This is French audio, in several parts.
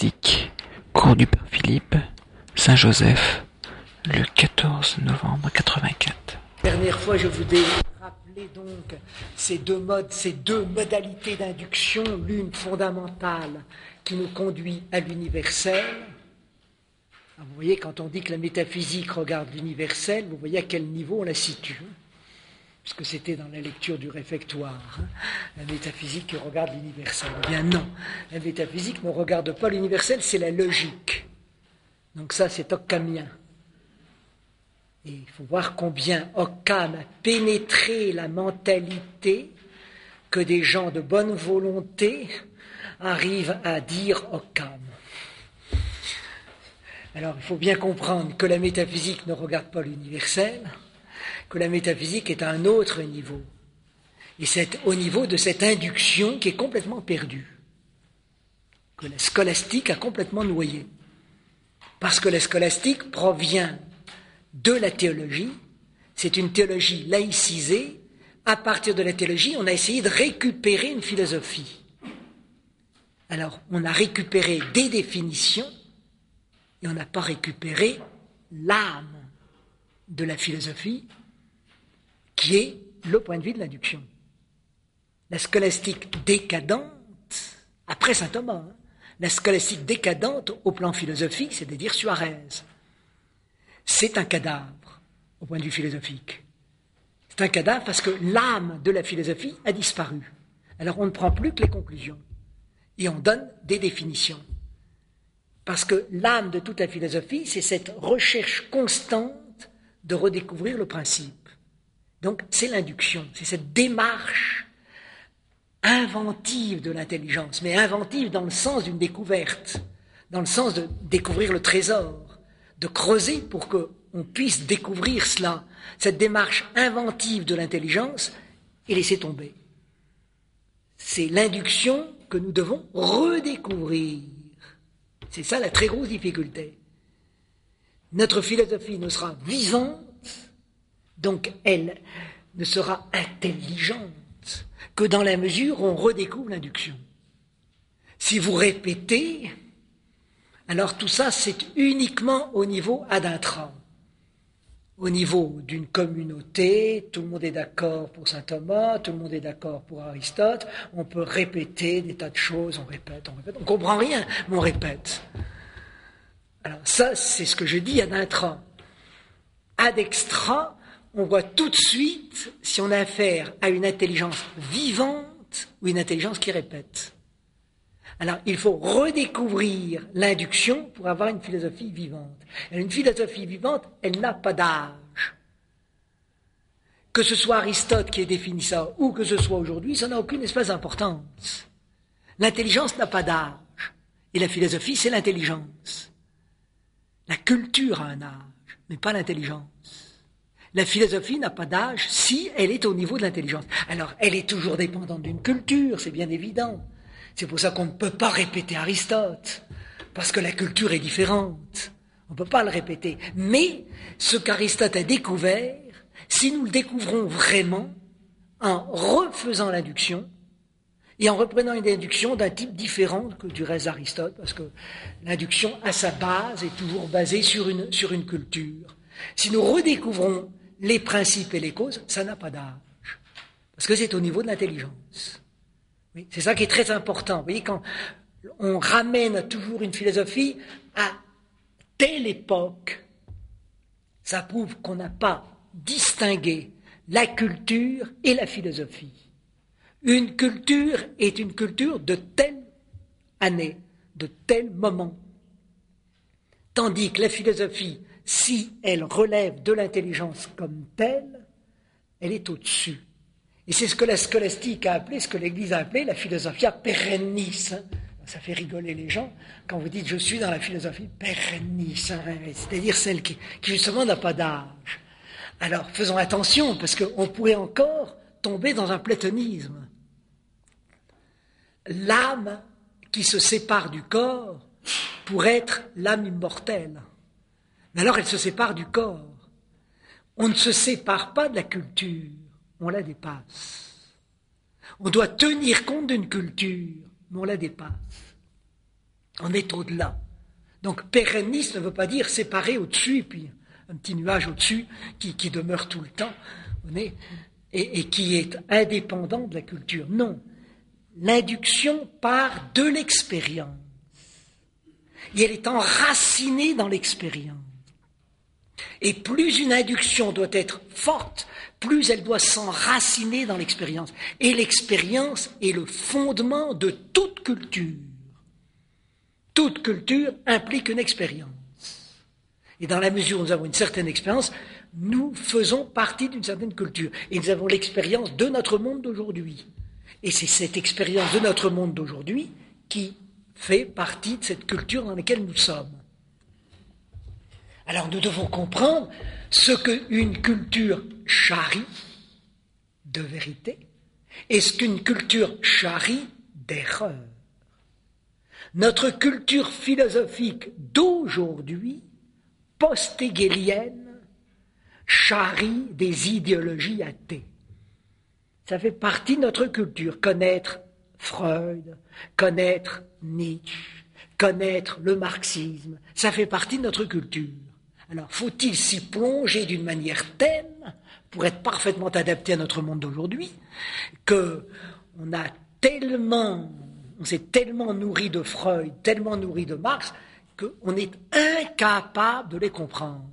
scolastique, cours du Père Philippe, Saint-Joseph, le 14 novembre 84. Dernière fois, je vous ai rappelé donc ces deux modes, ces deux modalités d'induction, l'une fondamentale qui nous conduit à l'universel. Vous voyez, quand on dit que la métaphysique regarde l'universel, vous voyez à quel niveau on la situe, puisque c'était dans la lecture du réfectoire, la métaphysique qui regarde l'universel. Eh bien non, la métaphysique ne regarde pas l'universel, c'est la logique. Donc ça, c'est occamien. Et il faut voir combien Occam a pénétré la mentalité que des gens de bonne volonté arrivent à dire Occam. Alors il faut bien comprendre que la métaphysique ne regarde pas l'universel, que la métaphysique est à un autre niveau. Et c'est au niveau de cette induction qui est complètement perdue, que la scolastique a complètement noyé. Parce que la scolastique provient de la théologie, c'est une théologie laïcisée. À partir de la théologie, on a essayé de récupérer une philosophie. Alors, on a récupéré des définitions et on n'a pas récupéré l'âme de la philosophie qui est le point de vue de l'induction. La scolastique décadente, après saint Thomas, la scolastique décadente au plan philosophique, c'est-à-dire Suarez, c'est un cadavre au point de vue philosophique. C'est un cadavre parce que l'âme de la philosophie a disparu. Alors on ne prend plus que les conclusions et on donne des définitions. Parce que l'âme de toute la philosophie, c'est cette recherche constante de redécouvrir le principe. Donc c'est l'induction, c'est cette démarche inventive de l'intelligence, mais inventive dans le sens d'une découverte, dans le sens de découvrir le trésor, de creuser pour qu'on puisse découvrir cela, cette démarche inventive de l'intelligence et laisser tomber. C'est l'induction que nous devons redécouvrir. C'est ça la très grosse difficulté. Notre philosophie ne sera vivante, donc elle ne sera intelligente que dans la mesure où on redécouvre l'induction. Si vous répétez, alors tout ça c'est uniquement au niveau ad intra. Au niveau d'une communauté, tout le monde est d'accord pour saint Thomas, tout le monde est d'accord pour Aristote, on peut répéter des tas de choses, on répète, on ne comprend rien, mais on répète. Alors ça, c'est ce que je dis ad intra. Ad extra, on voit tout de suite si on a affaire à une intelligence vivante ou une intelligence qui répète. Alors, il faut redécouvrir l'induction pour avoir une philosophie vivante. Et une philosophie vivante, elle n'a pas d'âge. Que ce soit Aristote qui ait défini ça, ou que ce soit aujourd'hui, ça n'a aucune espèce d'importance. L'intelligence n'a pas d'âge. Et la philosophie, c'est l'intelligence. La culture a un âge, mais pas l'intelligence. La philosophie n'a pas d'âge si elle est au niveau de l'intelligence. Alors, elle est toujours dépendante d'une culture, c'est bien évident. C'est pour ça qu'on ne peut pas répéter Aristote, parce que la culture est différente. On ne peut pas le répéter. Mais ce qu'Aristote a découvert, si nous le découvrons vraiment, en refaisant l'induction, et en reprenant une induction d'un type différent que du reste d'Aristote, parce que l'induction, à sa base, est toujours basée sur une culture. Si nous redécouvrons les principes et les causes, ça n'a pas d'âge, parce que c'est au niveau de l'intelligence. Oui, c'est ça qui est très important. Vous voyez, quand on ramène toujours une philosophie à telle époque, ça prouve qu'on n'a pas distingué la culture et la philosophie. Une culture est une culture de telle année, de tel moment. Tandis que la philosophie, si elle relève de l'intelligence comme telle, elle est au-dessus. Et c'est ce que la scolastique a appelé, ce que l'Église a appelé la philosophia perennis. Ça fait rigoler les gens quand vous dites « je suis dans la philosophie perennis », c'est-à-dire celle qui justement n'a pas d'âge. Alors faisons attention, parce qu'on pourrait encore tomber dans un platonisme. L'âme qui se sépare du corps pourrait être l'âme immortelle. Mais alors elle se sépare du corps. On ne se sépare pas de la culture. On la dépasse. On doit tenir compte d'une culture, mais on la dépasse. On est au-delà. Donc pérenniste ne veut pas dire séparé au-dessus, et puis un petit nuage au-dessus qui demeure tout le temps, et qui est indépendant de la culture. Non. L'induction part de l'expérience. Et elle est enracinée dans l'expérience. Et plus une induction doit être forte, plus elle doit s'enraciner dans l'expérience. Et l'expérience est le fondement de toute culture. Toute culture implique une expérience. Et dans la mesure où nous avons une certaine expérience, nous faisons partie d'une certaine culture. Et nous avons l'expérience de notre monde d'aujourd'hui. Et c'est cette expérience de notre monde d'aujourd'hui qui fait partie de cette culture dans laquelle nous sommes. Alors nous devons comprendre ce qu'une culture charrie de vérité et ce qu'une culture charrie d'erreur. Notre culture philosophique d'aujourd'hui, post-hégélienne, charrie des idéologies athées. Ça fait partie de notre culture, connaître Freud, connaître Nietzsche, connaître le marxisme, ça fait partie de notre culture. Alors, faut-il s'y plonger d'une manière telle, pour être parfaitement adapté à notre monde d'aujourd'hui, qu'on s'est tellement nourri de Freud, tellement nourri de Marx, qu'on est incapable de les comprendre.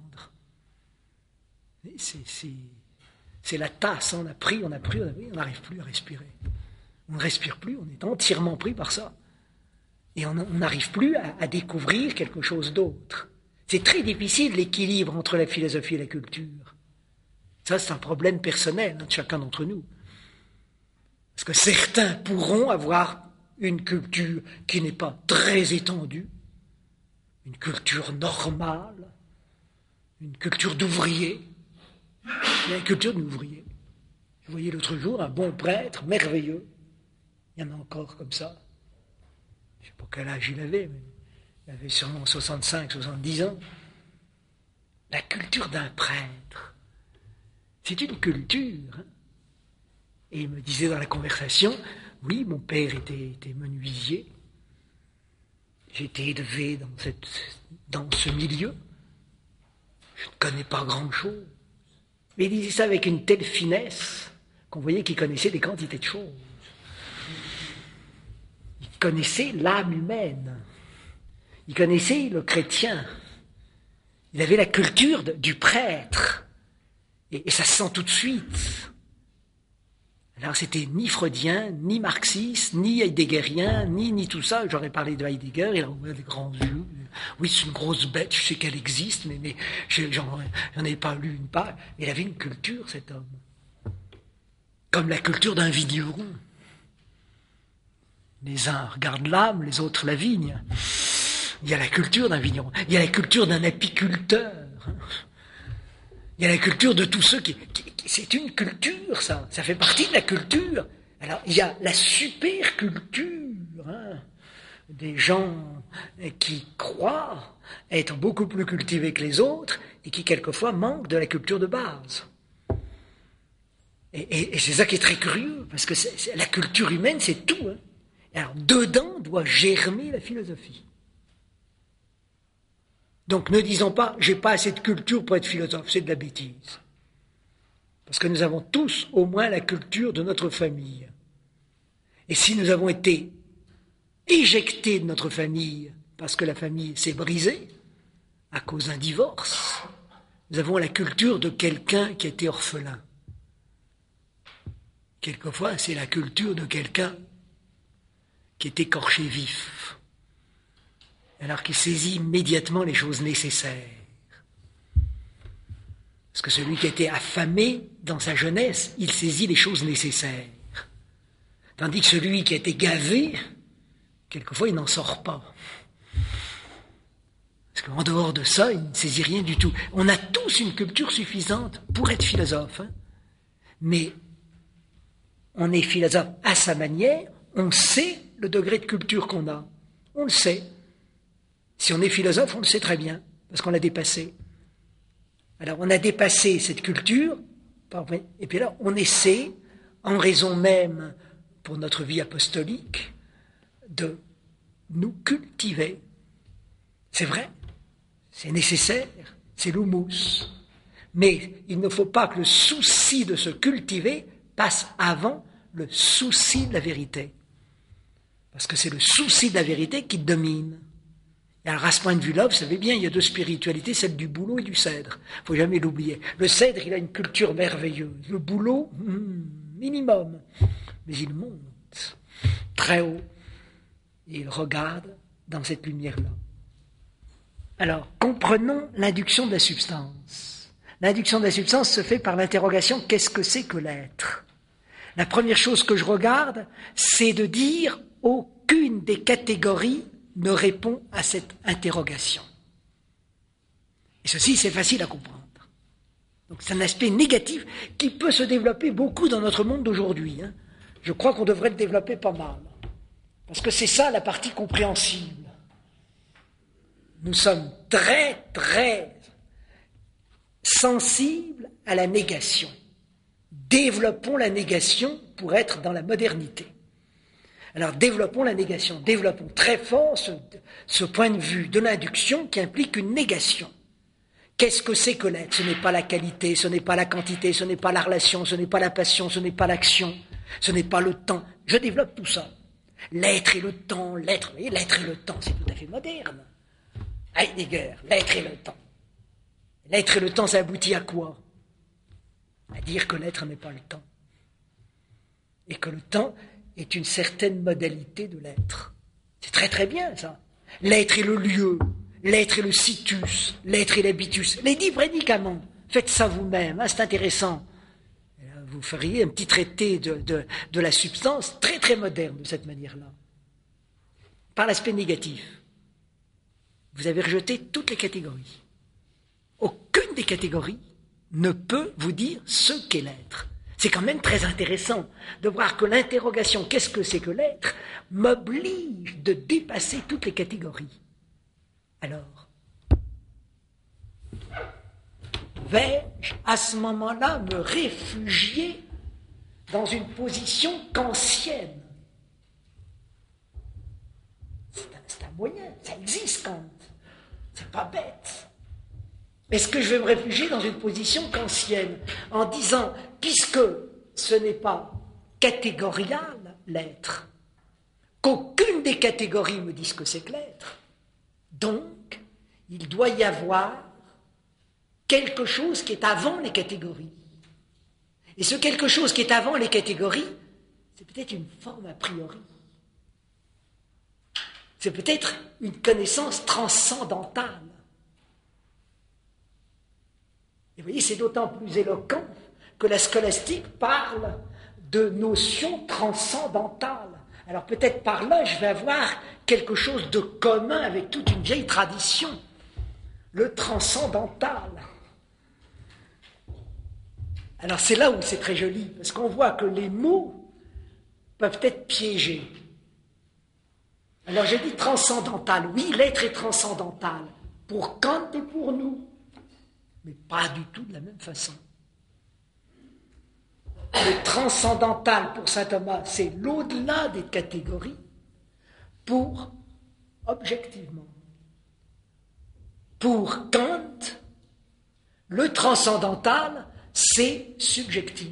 C'est la tasse, on a pris, on n'arrive plus à respirer. On ne respire plus, on est entièrement pris par ça. Et on n'arrive plus à découvrir quelque chose d'autre. C'est très difficile l'équilibre entre la philosophie et la culture. Ça, c'est un problème personnel de chacun d'entre nous. Parce que certains pourront avoir une culture qui n'est pas très étendue, une culture normale, une culture d'ouvrier. Il y a une culture d'ouvrier. Je voyais l'autre jour un bon prêtre, merveilleux. Il y en a encore comme ça. Je ne sais pas quel âge il avait, mais il avait sûrement 65, 70 ans. La culture d'un prêtre, c'est une culture. Hein. Et il me disait dans la conversation, oui, mon père était menuisier. J'ai été élevé dans ce milieu. Je ne connais pas grand-chose. Mais il disait ça avec une telle finesse qu'on voyait qu'il connaissait des quantités de choses. Il connaissait l'âme humaine. Il connaissait le chrétien. Il avait la culture du prêtre. Et ça se sent tout de suite. Alors c'était ni freudien, ni marxiste, ni heideggerien, ni tout ça. J'aurais parlé de Heidegger, il a ouvert des grands yeux. Oui, c'est une grosse bête, je sais qu'elle existe, mais j'en ai pas lu une page. Il avait une culture, cet homme. Comme la culture d'un vigneron. Les uns regardent l'âme, les autres la vigne. Il y a la culture d'un vigneron. Il y a la culture d'un apiculteur. Il y a la culture de tous ceux qui c'est une culture, ça. Ça fait partie de la culture. Alors, il y a la superculture, hein, des gens qui croient être beaucoup plus cultivés que les autres et qui, quelquefois, manquent de la culture de base. Et c'est ça qui est très curieux, parce que la culture humaine, c'est tout. Hein. Alors, dedans doit germer la philosophie. Donc, ne disons pas, j'ai pas assez de culture pour être philosophe, c'est de la bêtise. Parce que nous avons tous au moins la culture de notre famille. Et si nous avons été éjectés de notre famille parce que la famille s'est brisée à cause d'un divorce, nous avons la culture de quelqu'un qui était orphelin. Quelquefois, c'est la culture de quelqu'un qui est écorché vif, alors qu'il saisit immédiatement les choses nécessaires. Parce que celui qui a été affamé dans sa jeunesse, il saisit les choses nécessaires. Tandis que celui qui a été gavé, quelquefois, il n'en sort pas. Parce qu'en dehors de ça, il ne saisit rien du tout. On a tous une culture suffisante pour être philosophe. Hein. Mais on est philosophe à sa manière, on sait le degré de culture qu'on a. On le sait. Si on est philosophe, on le sait très bien, parce qu'on l'a dépassé. Alors, on a dépassé cette culture, et puis là, on essaie, en raison même, pour notre vie apostolique, de nous cultiver. C'est vrai, c'est nécessaire, c'est l'houmous. Mais il ne faut pas que le souci de se cultiver passe avant le souci de la vérité. Parce que c'est le souci de la vérité qui domine. Et alors à ce point de vue-là, vous savez bien, il y a deux spiritualités, celle du bouleau et du cèdre. Il ne faut jamais l'oublier. Le cèdre, il a une culture merveilleuse. Le bouleau, minimum. Mais il monte très haut. Et il regarde dans cette lumière-là. Alors, comprenons l'induction de la substance. L'induction de la substance se fait par l'interrogation « qu'est-ce que c'est que l'être ?» La première chose que je regarde, c'est de dire « aucune des catégories ne répond à cette interrogation ». Et ceci, c'est facile à comprendre. Donc c'est un aspect négatif qui peut se développer beaucoup dans notre monde d'aujourd'hui. Je crois qu'on devrait le développer pas mal. Parce que c'est ça la partie compréhensible. Nous sommes très, très sensibles à la négation. Développons la négation pour être dans la modernité. Alors développons la négation, développons très fort ce point de vue de l'induction qui implique une négation. Qu'est-ce que c'est que l'être ? Ce n'est pas la qualité, ce n'est pas la quantité, ce n'est pas la relation, ce n'est pas la passion, ce n'est pas l'action, ce n'est pas le temps. Je développe tout ça. L'être et le temps, l'être et le temps, c'est tout à fait moderne. Heidegger, l'être et le temps. L'être et le temps, ça aboutit à quoi ? À dire que l'être n'est pas le temps. Et que le temps est une certaine modalité de l'être. C'est très très bien ça. L'être est le lieu, l'être est le situs, l'être est l'habitus. Les 10 prédicaments, faites ça vous-même, c'est intéressant. Vous feriez un petit traité de la substance très très moderne de cette manière-là. Par l'aspect négatif, vous avez rejeté toutes les catégories. Aucune des catégories ne peut vous dire ce qu'est l'être. C'est quand même très intéressant de voir que l'interrogation « qu'est-ce que c'est que l'être ?» m'oblige de dépasser toutes les catégories. Alors, vais-je à ce moment-là me réfugier dans une position kantienne ? C'est un moyen, ça existe Kant, c'est pas bête. Est-ce que je vais me réfugier dans une position kantienne en disant, puisque ce n'est pas catégorial l'être, qu'aucune des catégories me dise que c'est que l'être, donc il doit y avoir quelque chose qui est avant les catégories. Et ce quelque chose qui est avant les catégories, c'est peut-être une forme a priori. C'est peut-être une connaissance transcendantale. Et vous voyez, c'est d'autant plus éloquent que la scolastique parle de notions transcendantales. Alors peut-être par là, je vais avoir quelque chose de commun avec toute une vieille tradition, le transcendantal. Alors c'est là où c'est très joli, parce qu'on voit que les mots peuvent être piégés. Alors j'ai dit transcendantal, oui, l'être est transcendantal, pour Kant et pour nous, mais pas du tout de la même façon. Le transcendantal pour saint Thomas, c'est l'au-delà des catégories, pour objectivement. Pour Kant, le transcendantal, c'est subjectif.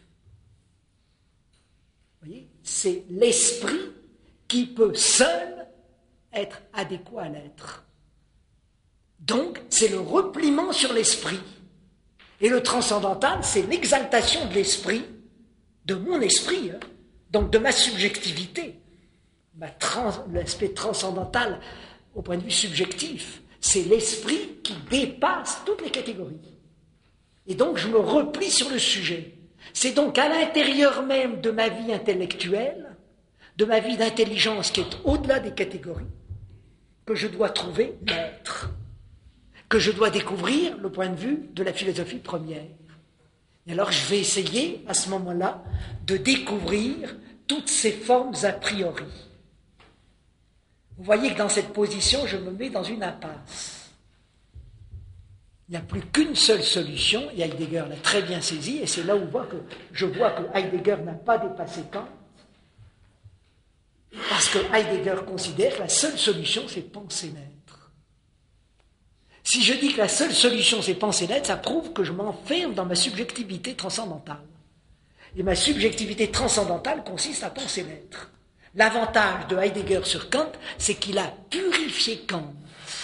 Vous voyez, c'est l'esprit qui peut seul être adéquat à l'être. Donc, c'est le repliement sur l'esprit. Et le transcendantal, c'est l'exaltation de l'esprit, de mon esprit, donc de ma subjectivité. L'aspect transcendantal, au point de vue subjectif, c'est l'esprit qui dépasse toutes les catégories. Et donc, je me replie sur le sujet. C'est donc à l'intérieur même de ma vie intellectuelle, de ma vie d'intelligence qui est au-delà des catégories, que je dois trouver l'être, que je dois découvrir le point de vue de la philosophie première. Et alors je vais essayer, à ce moment-là, de découvrir toutes ces formes a priori. Vous voyez que dans cette position, je me mets dans une impasse. Il n'y a plus qu'une seule solution, et Heidegger l'a très bien saisi, et c'est là où je vois que Heidegger n'a pas dépassé Kant, parce puisque Heidegger considère que la seule solution, c'est penser l'être. Si je dis que la seule solution, c'est penser l'être, ça prouve que je m'enferme dans ma subjectivité transcendantale. Et ma subjectivité transcendantale consiste à penser l'être. L'avantage de Heidegger sur Kant, c'est qu'il a purifié Kant.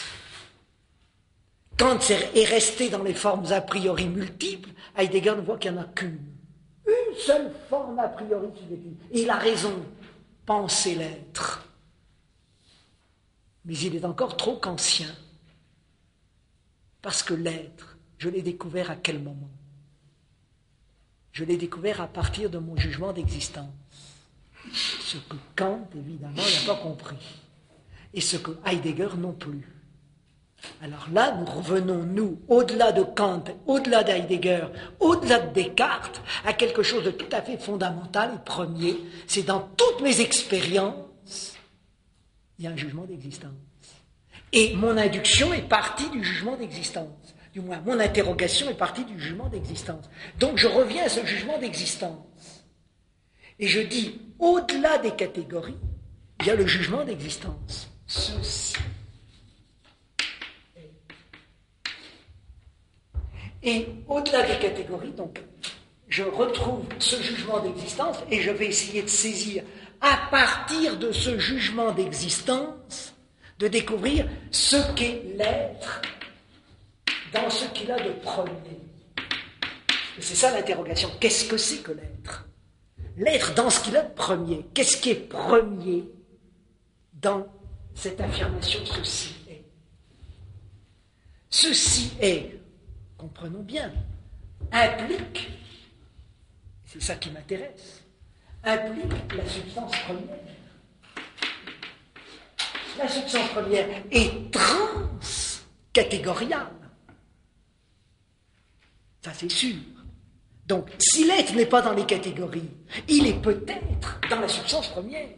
Kant est resté dans les formes a priori multiples, Heidegger ne voit qu'il n'y en a qu'une. Une seule forme a priori subjective. Et il a raison, penser l'être. Mais il est encore trop qu'ancien. Parce que l'être, je l'ai découvert à quel moment? Je l'ai découvert à partir de mon jugement d'existence. Ce que Kant, évidemment, n'a pas compris. Et ce que Heidegger non plus. Alors là, nous revenons, nous, au-delà de Kant, au-delà d'Heidegger, au-delà de Descartes, à quelque chose de tout à fait fondamental et premier. C'est dans toutes mes expériences, il y a un jugement d'existence. Et mon induction est partie du jugement d'existence. Du moins, mon interrogation est partie du jugement d'existence. Donc je reviens à ce jugement d'existence. Et je dis, au-delà des catégories, il y a le jugement d'existence. Ceci. Et au-delà des catégories, donc, je retrouve ce jugement d'existence et je vais essayer de saisir, à partir de ce jugement d'existence, de découvrir ce qu'est l'être dans ce qu'il a de premier. Et c'est ça l'interrogation. Qu'est-ce que c'est que l'être? L'être dans ce qu'il a de premier. Qu'est-ce qui est premier dans cette affirmation ceci est? Ceci est, comprenons bien, implique, c'est ça qui m'intéresse, implique la substance première. La substance première est transcatégoriale. Ça, c'est sûr. Donc, si l'être n'est pas dans les catégories, il est peut-être dans la substance première.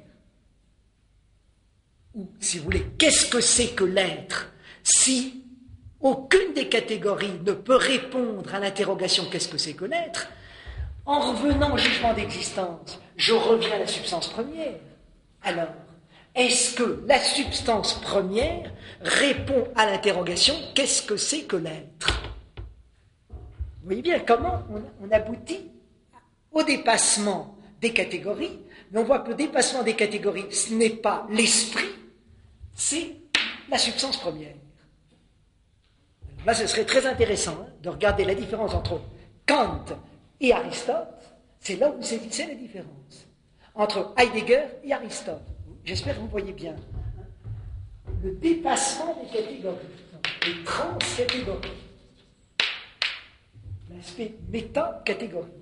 Ou, si vous voulez, qu'est-ce que c'est que l'être si aucune des catégories ne peut répondre à l'interrogation qu'est-ce que c'est que l'être? En revenant au jugement d'existence, je reviens à la substance première. Alors, est-ce que la substance première répond à l'interrogation qu'est-ce que c'est que l'être? Vous voyez bien comment on aboutit au dépassement des catégories, mais on voit que le dépassement des catégories, ce n'est pas l'esprit, c'est la substance première. Alors là, ce serait très intéressant de regarder la différence entre Kant et Aristote. C'est là où vous saisissez la différence entre Heidegger et Aristote. J'espère que vous voyez bien. Le dépassement des catégories, les transcatégories, l'aspect méta-catégorie.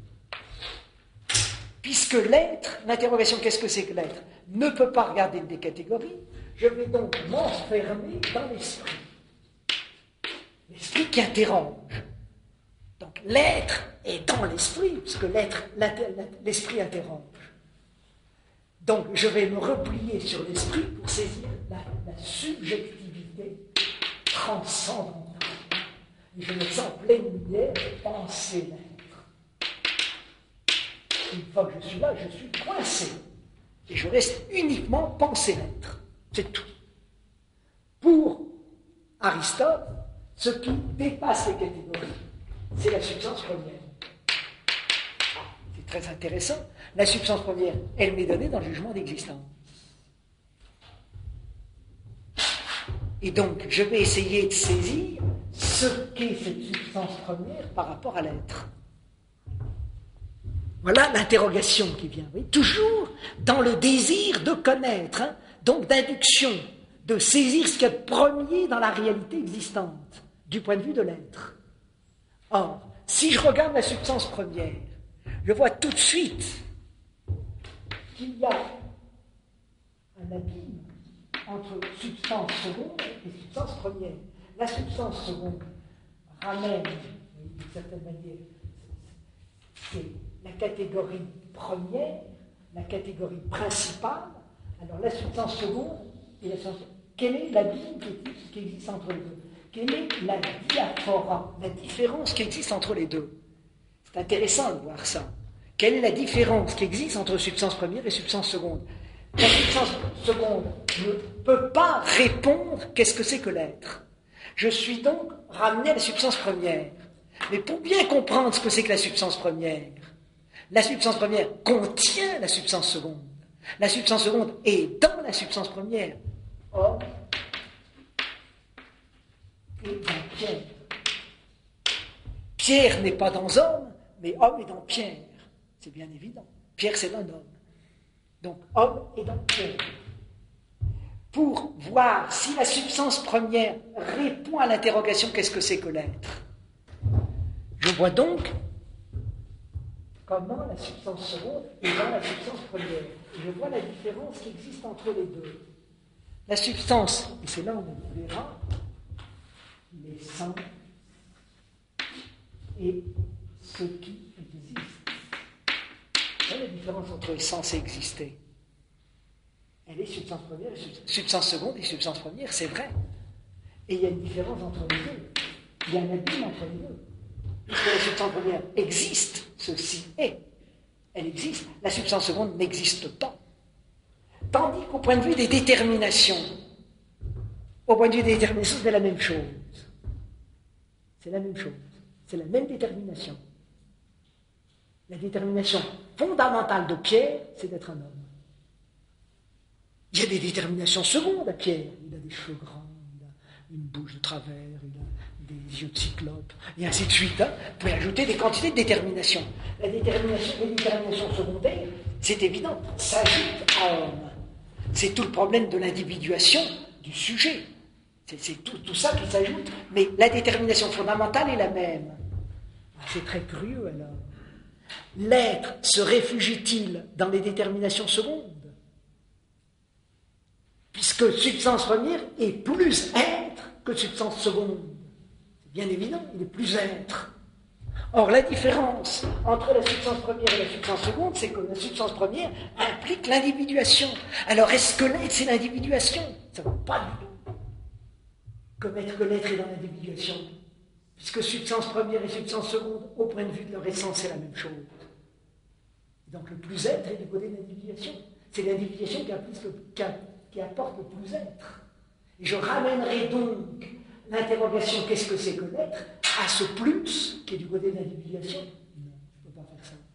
Puisque l'être, l'interrogation qu'est-ce que c'est que l'être, ne peut pas regarder des catégories, je vais donc m'enfermer dans l'esprit. L'esprit qui interroge. Donc l'être est dans l'esprit, puisque l'esprit interroge. Donc je vais me replier sur l'esprit pour saisir la subjectivité transcendantale. Et je me sens pleine lumière de penser l'être. Une fois que je suis là, je suis coincé. Et je reste uniquement penser l'être. C'est tout. Pour Aristote, ce qui dépasse les catégories, c'est la substance première. C'est très intéressant. La substance première, elle m'est donnée dans le jugement d'existence. Et donc, je vais essayer de saisir ce qu'est cette substance première par rapport à l'être. Voilà l'interrogation qui vient. Oui, toujours dans le désir de connaître, donc d'induction, de saisir ce qu'il y a de premier dans la réalité existante, du point de vue de l'être. Or, si je regarde la substance première, je vois tout de suite qu'il y a un abîme entre substance seconde et substance première. La substance seconde ramène, d'une certaine manière, c'est la catégorie première, la catégorie principale. Alors la substance seconde et la substance... Quel est l'abîme qui existe entre les deux? Quelle est la diaphora, la différence qui existe entre les deux? C'est intéressant de voir ça. Quelle est la différence qui existe entre substance première et substance seconde? La substance seconde ne peut pas répondre qu'est-ce que c'est que l'être. Je suis donc ramené à la substance première. Mais pour bien comprendre ce que c'est que la substance première contient la substance seconde. La substance seconde est dans la substance première. Homme est dans Pierre. Pierre n'est pas dans homme, mais homme est dans Pierre. C'est bien évident. Pierre, c'est un homme. Donc, homme est dans Pierre. Pour voir si la substance première répond à l'interrogation qu'est-ce que c'est que l'être, je vois donc comment la substance seconde est dans la substance première. Et je vois la différence qui existe entre les deux. La substance, et c'est là où on verra, l'essence et ce qui existe. Quelle est la différence entre essence et exister? Elle est substance première, substance seconde et substance première, c'est vrai. Et il y a une différence entre les deux. Il y a un abîme entre les deux. Puisque la substance première existe, ceci est. Elle existe. La substance seconde n'existe pas. Tandis qu'au point de vue des déterminations, c'est la même chose. C'est la même chose. C'est la même détermination. La détermination fondamentale de Pierre, c'est d'être un homme. Il y a des déterminations secondes à Pierre. Il a des cheveux grands, il a une bouche de travers, il a des yeux de cyclope, et ainsi de suite. Hein. Vous pouvez ajouter des quantités de déterminations. Les déterminations secondaires, c'est évident, s'ajoutent à homme. C'est tout le problème de l'individuation du sujet. C'est tout ça qui s'ajoute. Mais la détermination fondamentale est la même. C'est très curieux alors. L'être se réfugie-t-il dans les déterminations secondes? Puisque substance première est plus être que substance seconde. C'est bien évident, il est plus être. Or, la différence entre la substance première et la substance seconde, c'est que la substance première implique l'individuation. Alors, est-ce que l'être, c'est l'individuation? Ça ne va pas du tout. Que l'être est dans l'individuation. Puisque substance première et substance seconde, au point de vue de leur essence, c'est la même chose. Donc, le plus être est du côté de l'individuation. C'est l'individuation qui apporte le plus être. Et je ramènerai donc l'interrogation qu'est-ce que c'est que l'être à ce plus qui est du côté de l'individuation. Non, je ne peux pas faire ça.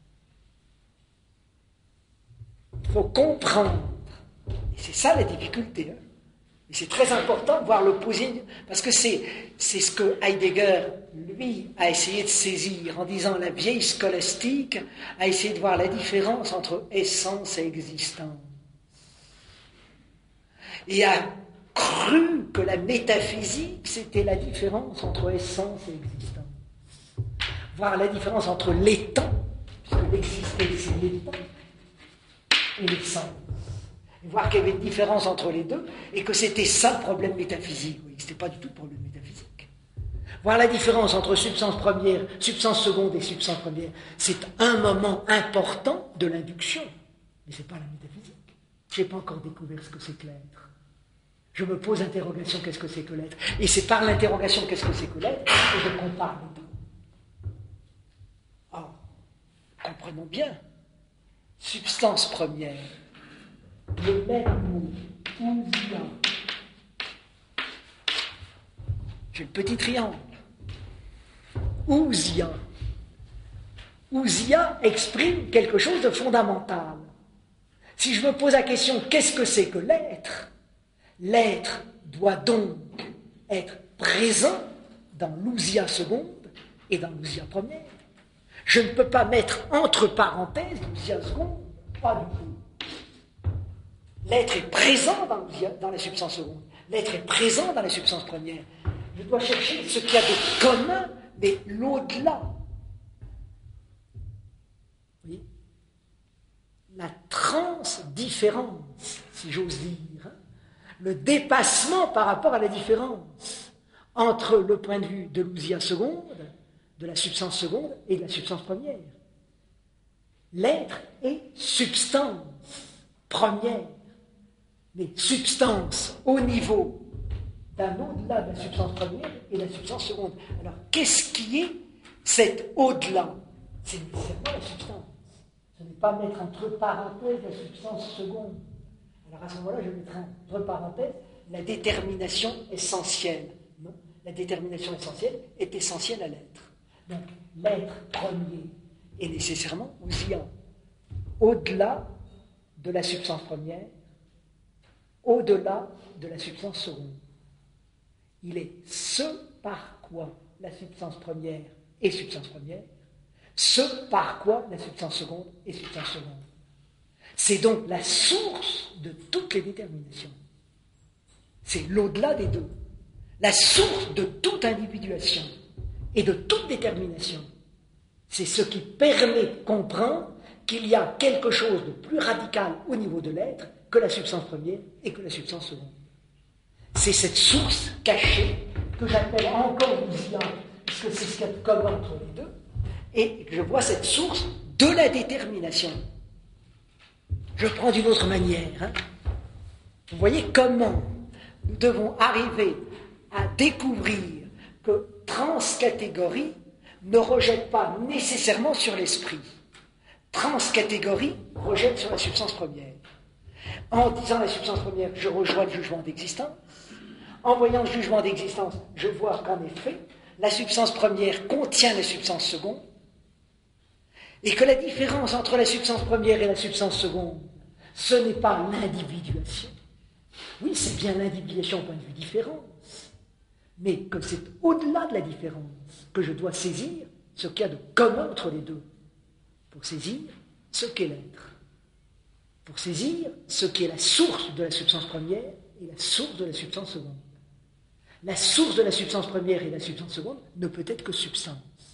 Il faut comprendre. Et c'est ça la difficulté. Hein. Et c'est très important de voir l'opposé, parce que c'est ce que Heidegger, lui, a essayé de saisir en disant la vieille scolastique a essayé de voir la différence entre essence et existence. Et a cru que la métaphysique, c'était la différence entre essence et existence. Voir la différence entre l'étant, puisque l'exister, c'est l'étant, et l'essence. Et voir qu'il y avait une différence entre les deux, et que c'était ça le problème métaphysique. Oui, ce n'était pas du tout le problème métaphysique. Voir la différence entre substance première, substance seconde et substance première, c'est un moment important de l'induction, mais ce n'est pas la métaphysique. Je n'ai pas encore découvert ce que c'est que l'être. Je me pose l'interrogation, qu'est-ce que c'est que l'être? Et c'est par l'interrogation, qu'est-ce que c'est que l'être, que je compare les deux. Or, comprenons bien, substance première, le même mot, ousia. J'ai le petit triangle. Ousia. Ousia exprime quelque chose de fondamental. Si je me pose la question, qu'est-ce que c'est que l'être? L'être doit donc être présent dans l'ousia seconde et dans l'ousia première. Je ne peux pas mettre entre parenthèses l'ousia seconde, pas du tout. L'être est présent dans la substance seconde. L'être est présent dans la substance première. Je dois chercher ce qu'il y a de commun, mais l'au-delà. Oui. La transdifférence, si j'ose dire. Le dépassement par rapport à la différence entre le point de vue de l'ousia seconde, de la substance seconde et de la substance première. L'être est substance première, mais substance au niveau d'un au-delà de la substance première et de la substance seconde. Alors, qu'est-ce qui est cet au-delà? C'est nécessairement la substance. Ce n'est pas mettre entre parenthèses la substance seconde. Alors à ce moment-là, je mettrai entre parenthèses la détermination essentielle. Non, la détermination essentielle est essentielle à l'être. Donc l'être premier est nécessairement ousian, au-delà de la substance première, au-delà de la substance seconde. Il est ce par quoi la substance première est substance première, ce par quoi la substance seconde est substance seconde. C'est donc la source de toutes les déterminations. C'est l'au-delà des deux. La source de toute individuation et de toute détermination. C'est ce qui permet de comprendre qu'il y a quelque chose de plus radical au niveau de l'être que la substance première et que la substance seconde. C'est cette source cachée que j'appelle encore ousian, puisque c'est ce qu'il y a de commun entre les deux, et je vois cette source de la détermination. Je prends d'une autre manière. Vous voyez comment nous devons arriver à découvrir que transcatégorie ne rejette pas nécessairement sur l'esprit. Transcatégorie rejette sur la substance première. En disant la substance première, je rejoins le jugement d'existence. En voyant le jugement d'existence, je vois qu'en effet, la substance première contient la substance seconde, et que la différence entre la substance première et la substance seconde, ce n'est pas l'individuation. Oui, c'est bien l'individuation au point de vue différence, mais que c'est au-delà de la différence que je dois saisir ce qu'il y a de commun entre les deux, pour saisir ce qu'est l'être, pour saisir ce qui est la source de la substance première et la source de la substance seconde. La source de la substance première et la substance seconde ne peut être que substance.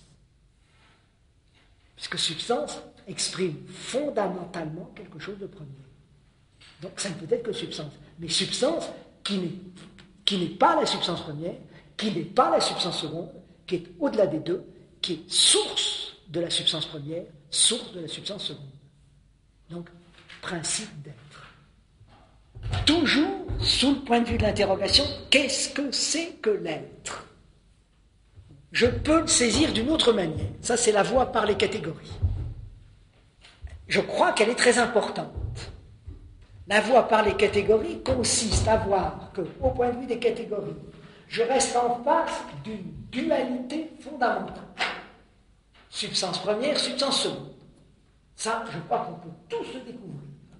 Puisque substance exprime fondamentalement quelque chose de premier. Donc ça ne peut être que substance. Mais substance qui n'est pas la substance première, qui n'est pas la substance seconde, qui est au-delà des deux, qui est source de la substance première, source de la substance seconde. Donc, principe d'être. Toujours sous le point de vue de l'interrogation, qu'est-ce que c'est que l'être ? Je peux le saisir d'une autre manière. Ça, c'est la voie par les catégories. Je crois qu'elle est très importante. La voie par les catégories consiste à voir que, au point de vue des catégories, je reste en face d'une dualité fondamentale. Substance première, substance seconde. Ça, je crois qu'on peut tous le découvrir.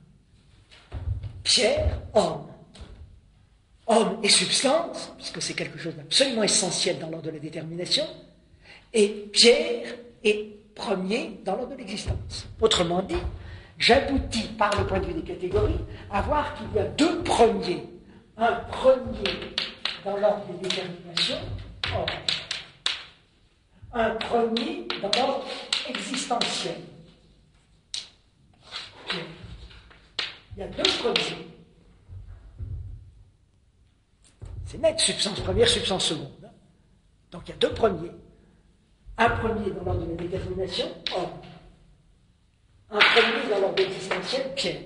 Pierre, homme. Homme et substance, puisque c'est quelque chose d'absolument essentiel dans l'ordre de la détermination, et Pierre est premier dans l'ordre de l'existence. Autrement dit, j'aboutis par le point de vue des catégories à voir qu'il y a deux premiers. Un premier dans l'ordre des déterminations, homme. Un premier dans l'ordre existentiel. Pierre. Il y a deux premiers. C'est net, substance première, substance seconde. Donc il y a deux premiers. Un premier dans l'ordre de la détermination, homme. Un premier dans l'ordre existentiel, Pierre.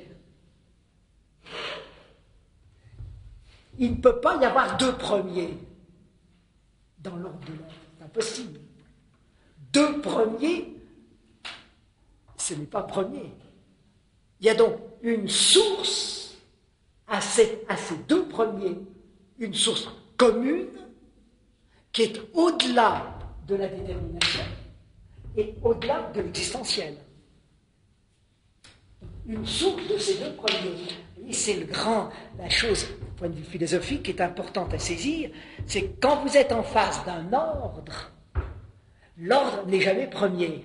Il ne peut pas y avoir deux premiers dans l'ordre de l'être. C'est impossible. Deux premiers, ce n'est pas premier. Il y a donc une source à ces deux premiers, une source commune qui est au-delà de la détermination et au-delà de l'existentiel. Une source de ces deux premiers. Et c'est la chose, du point de vue philosophique, qui est importante à saisir, c'est que quand vous êtes en face d'un ordre, l'ordre n'est jamais premier.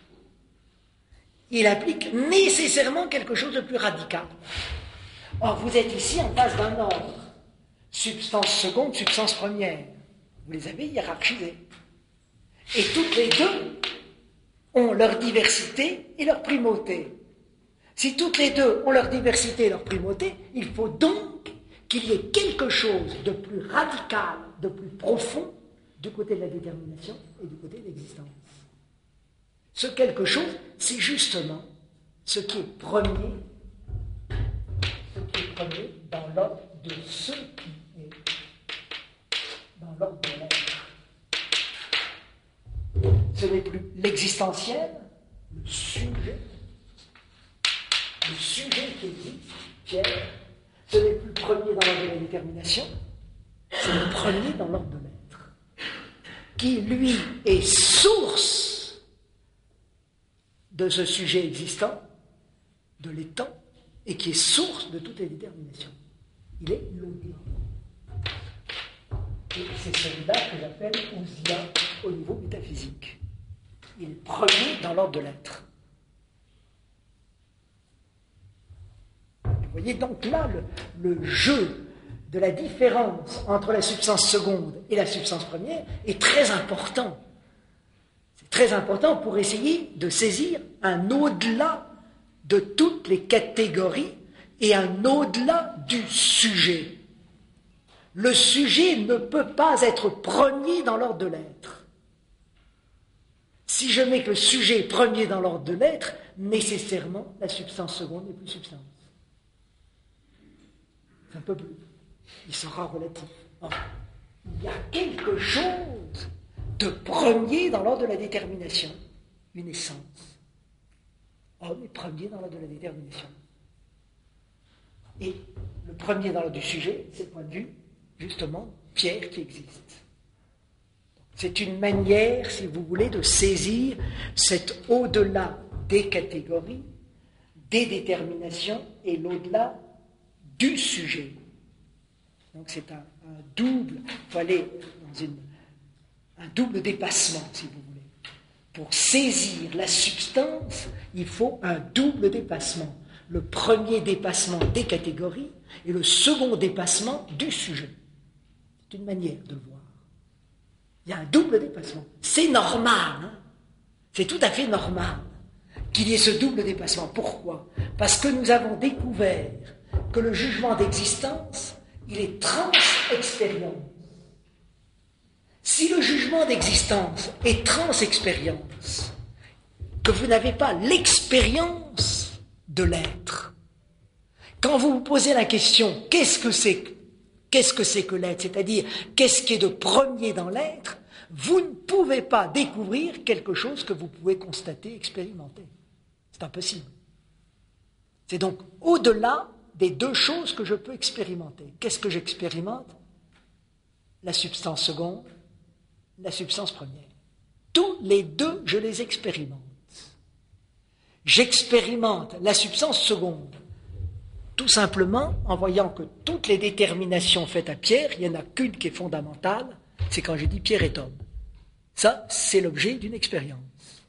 Il implique nécessairement quelque chose de plus radical. Or, vous êtes ici en face d'un ordre. Substance seconde, substance première. Vous les avez hiérarchisés. Et toutes les deux ont leur diversité et leur primauté. Si toutes les deux ont leur diversité et leur primauté, il faut donc qu'il y ait quelque chose de plus radical, de plus profond, du côté de la détermination et du côté de l'existence. Ce quelque chose, c'est justement ce qui est premier dans l'ordre de ce qui est dans l'ordre de l'être. Ce n'est plus l'existentiel, le sujet qui existe, Pierre, Ce n'est plus le premier dans l'ordre de la détermination, c'est le premier dans l'ordre de l'être, qui, lui, est source de ce sujet existant, de l'étant, et qui est source de toutes les déterminations. Il est l'au-delà. Et c'est celui-là que j'appelle ousia au niveau métaphysique. Il est premier dans l'ordre de l'être. Vous voyez donc là le jeu de la différence entre la substance seconde et la substance première est très important. C'est très important pour essayer de saisir un au-delà de toutes les catégories et un au-delà du sujet. Le sujet ne peut pas être premier dans l'ordre de l'être. Si je mets que le sujet est premier dans l'ordre de l'être, nécessairement, la substance seconde n'est plus substance. C'est un peu plus. Il sera relatif. Or, il y a quelque chose de premier dans l'ordre de la détermination, une essence. Homme est premier dans l'ordre de la détermination. Et le premier dans l'ordre du sujet, c'est le point de vue, justement, Pierre qui existe. C'est une manière, si vous voulez, de saisir cet au-delà des catégories, des déterminations et l'au-delà du sujet. Donc c'est un double, il faut aller dans un double dépassement, si vous voulez. Pour saisir la substance, il faut un double dépassement. Le premier dépassement des catégories et le second dépassement du sujet. C'est une manière de le voir. Il y a un double dépassement. C'est normal, hein? C'est tout à fait normal qu'il y ait ce double dépassement. Pourquoi? Parce que nous avons découvert que le jugement d'existence, il est trans-expérience. Si le jugement d'existence est trans-expérience, que vous n'avez pas l'expérience de l'être, quand vous vous posez la question, qu'est-ce que c'est que l'être, c'est-à-dire qu'est-ce qui est de premier dans l'être, vous ne pouvez pas découvrir quelque chose que vous pouvez constater, expérimenter. C'est impossible. C'est donc au-delà des deux choses que je peux expérimenter. Qu'est-ce que j'expérimente? La substance seconde, la substance première. Tous les deux, je les expérimente. J'expérimente la substance seconde, tout simplement en voyant que toutes les déterminations faites à Pierre, il n'y en a qu'une qui est fondamentale, c'est quand je dis Pierre est homme. Ça, c'est l'objet d'une expérience.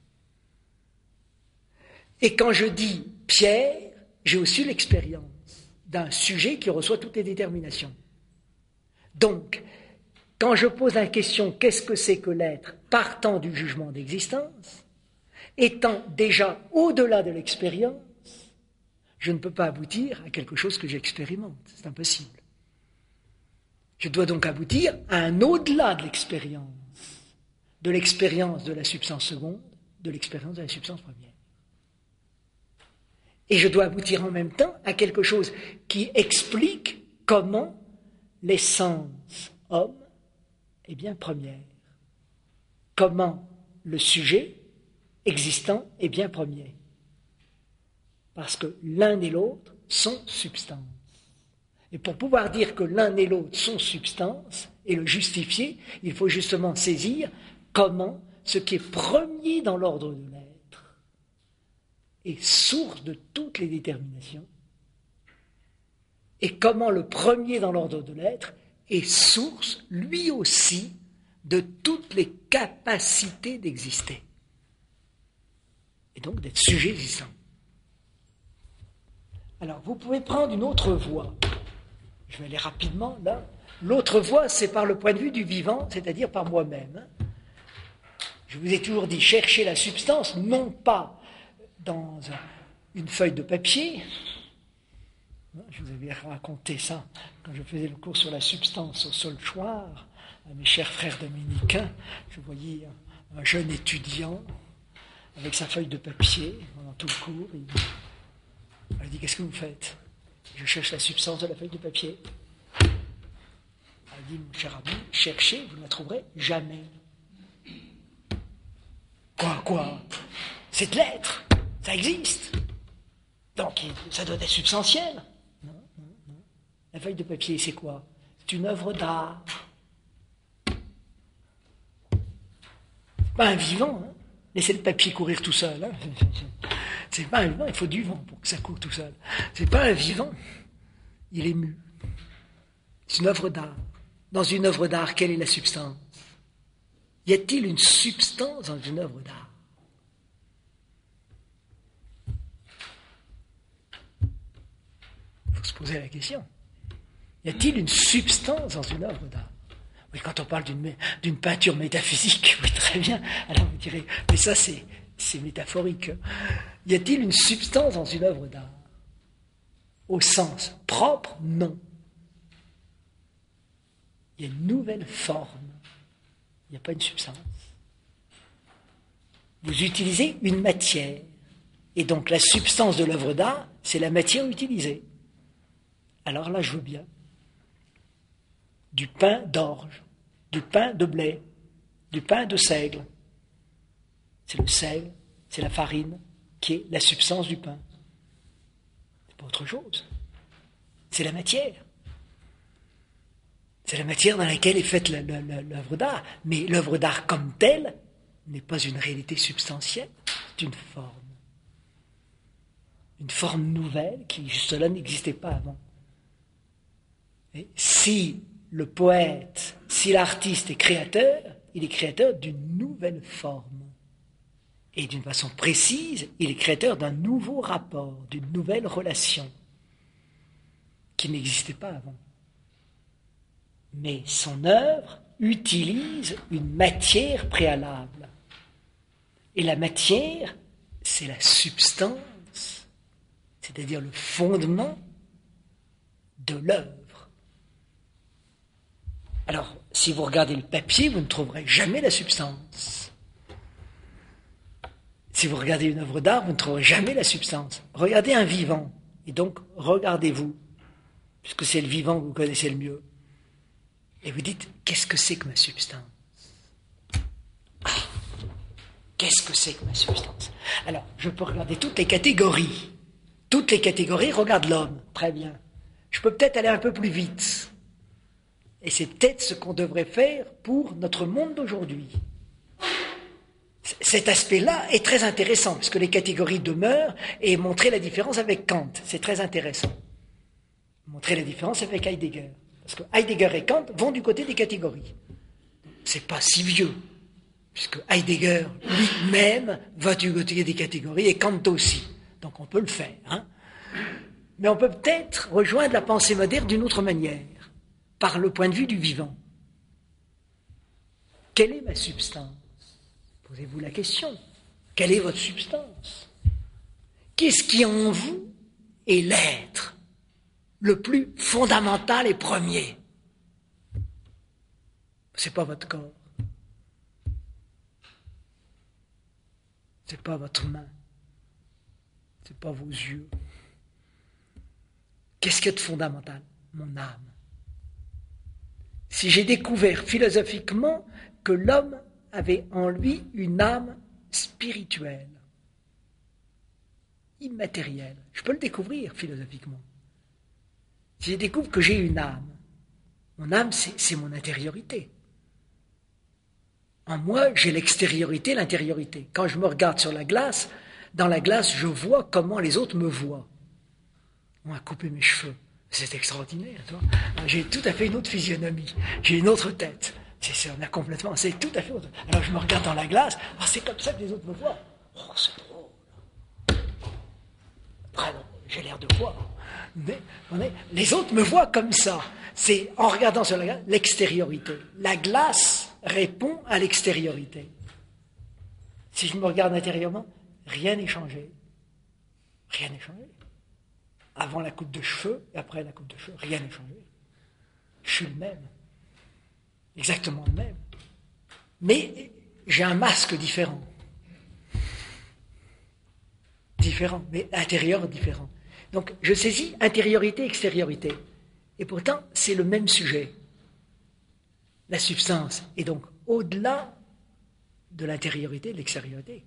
Et quand je dis Pierre, j'ai aussi l'expérience d'un sujet qui reçoit toutes les déterminations. Donc, quand je pose la question « qu'est-ce que c'est que l'être ?» partant du jugement d'existence, étant déjà au-delà de l'expérience, je ne peux pas aboutir à quelque chose que j'expérimente. C'est impossible. Je dois donc aboutir à un au-delà de l'expérience de la substance seconde, de l'expérience de la substance première. Et je dois aboutir en même temps à quelque chose qui explique comment l'essence homme est bien première. Comment le sujet existant est bien premier. Parce que l'un et l'autre sont substance. Et pour pouvoir dire que l'un et l'autre sont substance et le justifier, il faut justement saisir comment ce qui est premier dans l'ordre de l'être est source de toutes les déterminations et comment le premier dans l'ordre de l'être est source, lui aussi, de toutes les capacités d'exister et donc d'être sujet existant. Alors, vous pouvez prendre une autre voie. Je vais aller rapidement, là. L'autre voie, c'est par le point de vue du vivant, c'est-à-dire par moi-même. Je vous ai toujours dit, chercher la substance, non pas dans une feuille de papier. Je vous avais raconté ça quand je faisais le cours sur la substance au Solchoir, à mes chers frères dominicains. Je voyais un jeune étudiant avec sa feuille de papier pendant tout le cours. Il m'a dit, qu'est-ce que vous faites? Je cherche la substance de la feuille de papier. Il m'a dit, mon cher ami, cherchez, vous ne la trouverez jamais. Quoi? C'est de l'être, ça existe. Donc, ça doit être substantiel. Non. La feuille de papier, c'est quoi? C'est une œuvre d'art. C'est pas un vivant, hein. Laissez le papier courir tout seul. Hein. C'est pas un vivant, il faut du vent pour que ça court tout seul. C'est pas un vivant, il est mu. C'est une œuvre d'art. Dans une œuvre d'art, quelle est la substance? Y a-t-il une substance dans une œuvre d'art? Il faut se poser la question. Y a-t-il une substance dans une œuvre d'art? Oui, quand on parle d'une peinture métaphysique, oui, très bien. Alors vous direz, mais ça c'est métaphorique. Y a-t-il une substance dans une œuvre d'art? Au sens propre, non. Il y a une nouvelle forme. Il n'y a pas une substance. Vous utilisez une matière. Et donc la substance de l'œuvre d'art, c'est la matière utilisée. Alors là, je veux bien. Du pain d'orge, du pain de blé, du pain de seigle. C'est le seigle, c'est la farine qui est la substance du pain. C'est pas autre chose. C'est la matière. C'est la matière dans laquelle est faite l'œuvre d'art. Mais l'œuvre d'art comme telle n'est pas une réalité substantielle, c'est une forme. Une forme nouvelle qui, juste là, n'existait pas avant. Et si le poète, si l'artiste est créateur, il est créateur d'une nouvelle forme. Et d'une façon précise, il est créateur d'un nouveau rapport, d'une nouvelle relation qui n'existait pas avant. Mais son œuvre utilise une matière préalable. Et la matière, c'est la substance, c'est-à-dire le fondement de l'œuvre. Alors, si vous regardez le papier, vous ne trouverez jamais la substance. Si vous regardez une œuvre d'art, vous ne trouverez jamais la substance. Regardez un vivant, et donc regardez-vous, puisque c'est le vivant que vous connaissez le mieux. Et vous dites, qu'est-ce que c'est que ma substance? Qu'est-ce que c'est que ma substance? Alors, je peux regarder toutes les catégories. Toutes les catégories regardent l'homme. Très bien. Je peux peut-être aller un peu plus vite. Et c'est peut-être ce qu'on devrait faire pour notre monde d'aujourd'hui. Cet aspect-là est très intéressant, parce que les catégories demeurent, et montrer la différence avec Kant, c'est très intéressant. Montrer la différence avec Heidegger. Parce que Heidegger et Kant vont du côté des catégories. C'est pas si vieux, puisque Heidegger lui-même va du côté des catégories, et Kant aussi. Donc on peut le faire. Hein. Mais on peut peut-être rejoindre la pensée moderne d'une autre manière, par le point de vue du vivant. Quelle est ma substance? Posez-vous la question. Quelle est votre substance? Qu'est-ce qui en vous est l'être le plus fondamental et premier? C'est pas votre corps. C'est pas votre main. C'est pas vos yeux. Qu'est-ce qu'il y a de fondamental? Mon âme. Si j'ai découvert philosophiquement que l'homme avait en lui une âme spirituelle, immatérielle, je peux le découvrir philosophiquement. Si je découvre que j'ai une âme, mon âme c'est mon intériorité. En moi, j'ai l'extériorité, l'intériorité. Quand je me regarde sur la glace, dans la glace, je vois comment les autres me voient. On a coupé mes cheveux. C'est extraordinaire. Tu vois. J'ai tout à fait une autre physionomie. J'ai une autre tête. On a complètement, c'est tout à fait autre. Alors je me regarde dans la glace, c'est comme ça que les autres me voient. Oh, c'est drôle. Très drôle. J'ai l'air de voir. Mais les autres me voient comme ça. C'est en regardant sur la glace, l'extériorité. La glace répond à l'extériorité. Si je me regarde intérieurement, rien n'est changé. Rien n'est changé. Avant la coupe de cheveux et après la coupe de cheveux, rien n'est changé. Je suis le même. Exactement le même. Mais j'ai un masque différent. Différent, mais intérieur différent. Donc je saisis intériorité, extériorité. Et pourtant, c'est le même sujet. La substance est donc au-delà de l'intériorité et de l'extériorité.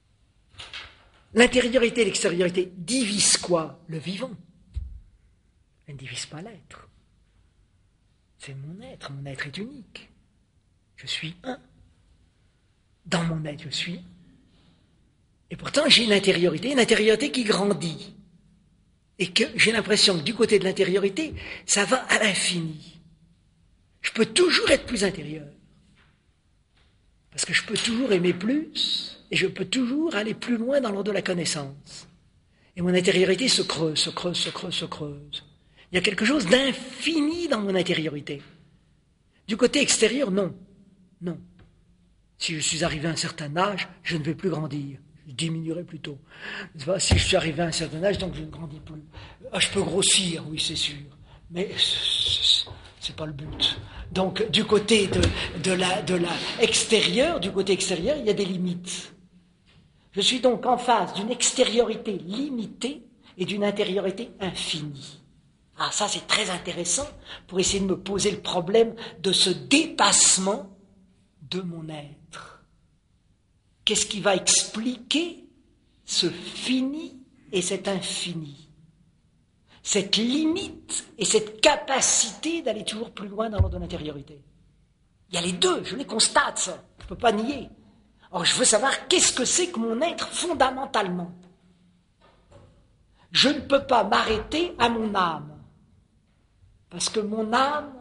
L'intériorité et l'extériorité divisent quoi? Le vivant. Elle ne divise pas l'être. C'est mon être est unique. Je suis un. Dans mon être, je suis un. Et pourtant, j'ai une intériorité qui grandit. Et que j'ai l'impression que du côté de l'intériorité, ça va à l'infini. Je peux toujours être plus intérieur. Parce que je peux toujours aimer plus, et je peux toujours aller plus loin dans l'ordre de la connaissance. Et mon intériorité se creuse, se creuse, se creuse, se creuse. Il y a quelque chose d'infini dans mon intériorité. Du côté extérieur, non. Non. Si je suis arrivé à un certain âge, je ne vais plus grandir. Je diminuerai plutôt. Si je suis arrivé à un certain âge, donc je ne grandis plus. Ah, je peux grossir, oui, c'est sûr. Mais c'est pas le but. Donc, du côté extérieure, du côté extérieur, il y a des limites. Je suis donc en face d'une extériorité limitée et d'une intériorité infinie. Ah, ça c'est très intéressant pour essayer de me poser le problème de ce dépassement de mon être. Qu'est-ce qui va expliquer ce fini et cet infini? Cette limite et cette capacité d'aller toujours plus loin dans l'ordre de l'intériorité. Il y a les deux, je les constate, ça. Je ne peux pas nier. Or, je veux savoir qu'est-ce que c'est que mon être fondamentalement. Je ne peux pas m'arrêter à mon âme. Parce que mon âme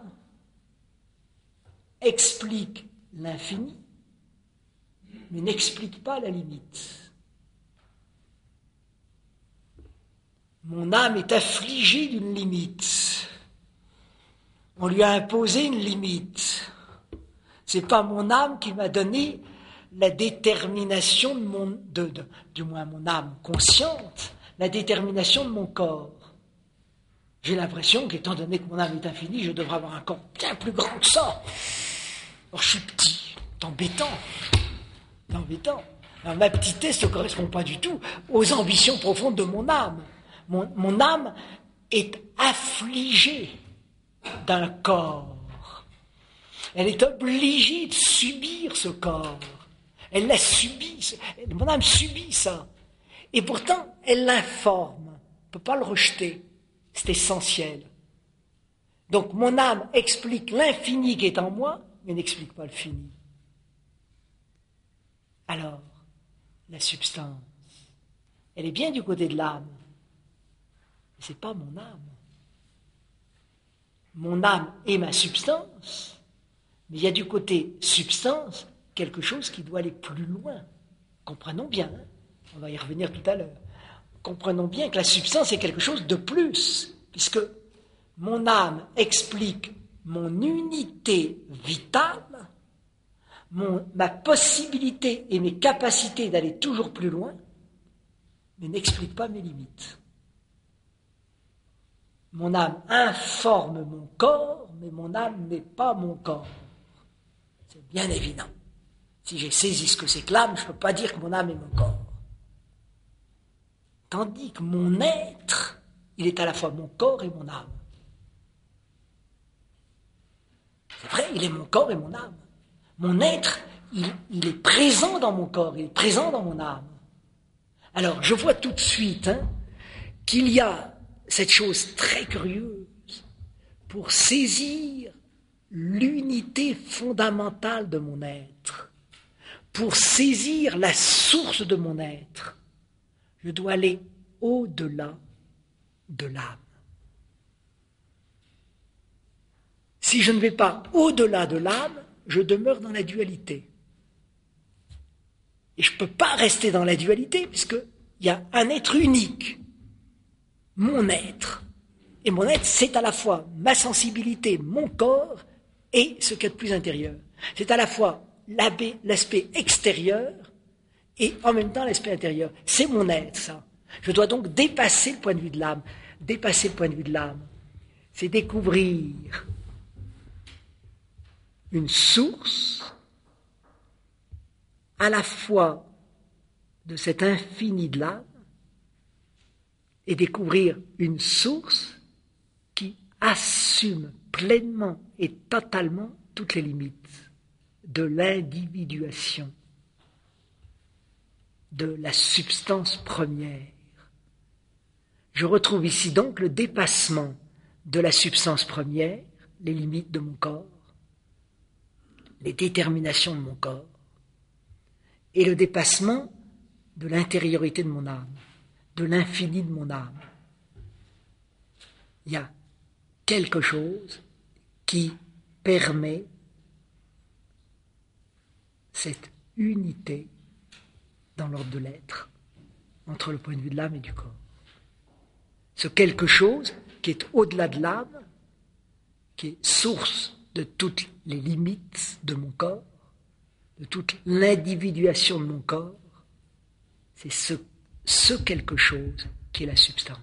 explique l'infini, mais n'explique pas la limite. Mon âme est affligée d'une limite. On lui a imposé une limite. C'est pas mon âme qui m'a donné la détermination du moins mon âme consciente, la détermination de mon corps. J'ai l'impression qu'étant donné que mon âme est infinie, je devrais avoir un corps bien plus grand que ça. Or, je suis petit. C'est embêtant. C'est embêtant. Alors, ma petitesse ne correspond pas du tout aux ambitions profondes de mon âme. Mon âme est affligée d'un corps. Elle est obligée de subir ce corps. Elle l'a subi. Mon âme subit ça. Et pourtant, elle l'informe. On ne peut pas le rejeter. C'est essentiel. Donc, mon âme explique l'infini qui est en moi, mais n'explique pas le fini. Alors, la substance, elle est bien du côté de l'âme. Mais ce n'est pas mon âme. Mon âme est ma substance, mais il y a du côté substance quelque chose qui doit aller plus loin. Comprenons bien, hein, on va y revenir tout à l'heure. Comprenons bien que la substance est quelque chose de plus, puisque mon âme explique mon unité vitale, ma possibilité et mes capacités d'aller toujours plus loin, mais n'explique pas mes limites. Mon âme informe mon corps, mais mon âme n'est pas mon corps. C'est bien évident. Si j'ai saisi ce que c'est que l'âme, je ne peux pas dire que mon âme est mon corps. Tandis que mon être, il est à la fois mon corps et mon âme. C'est vrai, il est mon corps et mon âme. Mon être, il est présent dans mon corps, il est présent dans mon âme. Alors, je vois tout de suite qu'il y a cette chose très curieuse pour saisir l'unité fondamentale de mon être, pour saisir la source de mon être. Je dois aller au-delà de l'âme. Si je ne vais pas au-delà de l'âme, je demeure dans la dualité. Et je ne peux pas rester dans la dualité, puisqu'il y a un être unique, mon être. Et mon être, c'est à la fois ma sensibilité, mon corps, et ce qu'il y a de plus intérieur. C'est à la fois l'aspect extérieur, et en même temps l'aspect intérieur. C'est mon être, ça. Je dois donc dépasser le point de vue de l'âme. Dépasser le point de vue de l'âme, c'est découvrir une source à la fois de cet infini de l'âme et découvrir une source qui assume pleinement et totalement toutes les limites de l'individuation, de la substance première. Je retrouve ici donc le dépassement de la substance première, les limites de mon corps, les déterminations de mon corps, et le dépassement de l'intériorité de mon âme, de l'infini de mon âme. Il y a quelque chose qui permet cette unité dans l'ordre de l'être entre le point de vue de l'âme et du corps. Ce quelque chose qui est au-delà de l'âme, qui est source de toutes les limites de mon corps, de toute l'individuation de mon corps, c'est ce quelque chose qui est la substance.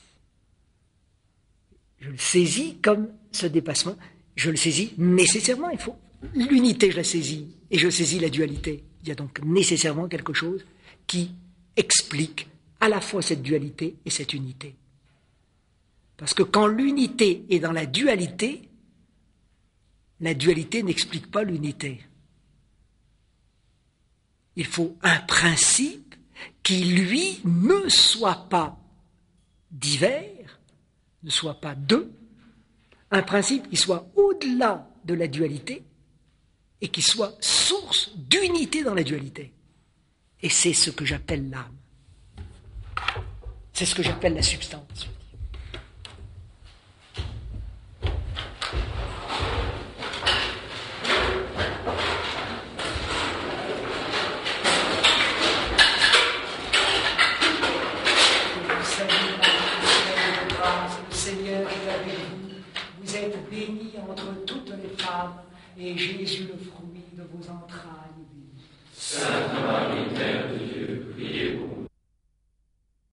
Je le saisis comme ce dépassement, je le saisis nécessairement, il faut. L'unité, je la saisis, et je saisis la dualité. Il y a donc nécessairement quelque chose qui explique à la fois cette dualité et cette unité. Parce que quand l'unité est dans la dualité n'explique pas l'unité. Il faut un principe qui, lui, ne soit pas divers, ne soit pas deux, un principe qui soit au-delà de la dualité et qui soit source d'unité dans la dualité. Et c'est ce que j'appelle l'âme. C'est ce que j'appelle la substance. Vous êtes bénie entre toutes les femmes, et Jésus, le fruit de vos entrailles, est béni.